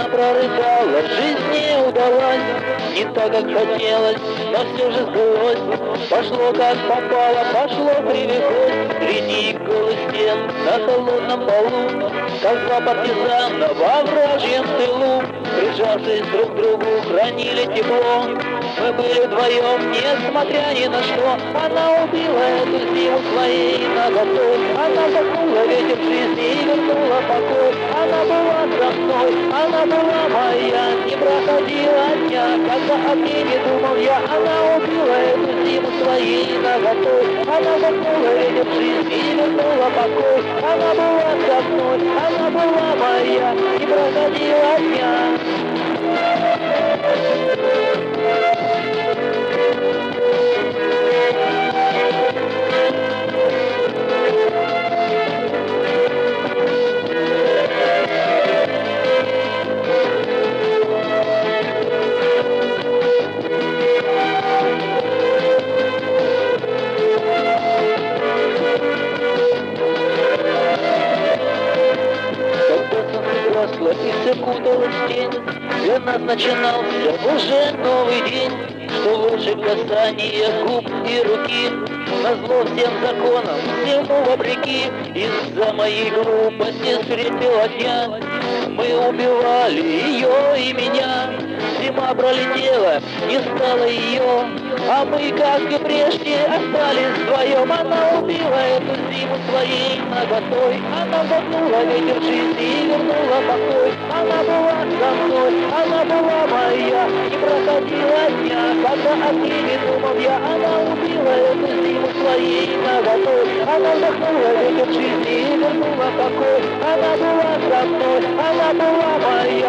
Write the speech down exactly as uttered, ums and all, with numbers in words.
она прорыдала, жизнь не удалась, не так, как хотелось, но все же сбылось. Пошло как попало, пошло привлеклось, среди голых стен на холодном полу, как два партизана во вражьем тылу, прижавшись друг к другу, хранили тепло. Мы были вдвоем, несмотря ни на что. Она убила эту зиму своей наготой, она вдохнула ветер жизни и вернула покой. Она была со мной, она была моя, не проходила дня, когда о ней не думал я. Она убила эту зиму своей наготой, она вдохнула ветер жизни и вернула покой. Она была со мной, она была моя, не проходила дня. И все куталась в тень, для нас начинался уже новый день, что лучше касания губ и руки, назло всем законам, всему вопреки. Из-за моей глупости среднего дня мы убивали ее и меня. Зима пролетела, не стало ее, а мы, как и прежде, остались вдвоем. Она убила эту зиму своей наготой, она вдохнула ветер жизни и вернула покой. Она была со мной, она была моя, не проходила дня, когда о ней не думал я. Она убила эту зиму своей наготой, она вдохнула ветер жизни и вернула покой. Она была со мной, она была моя,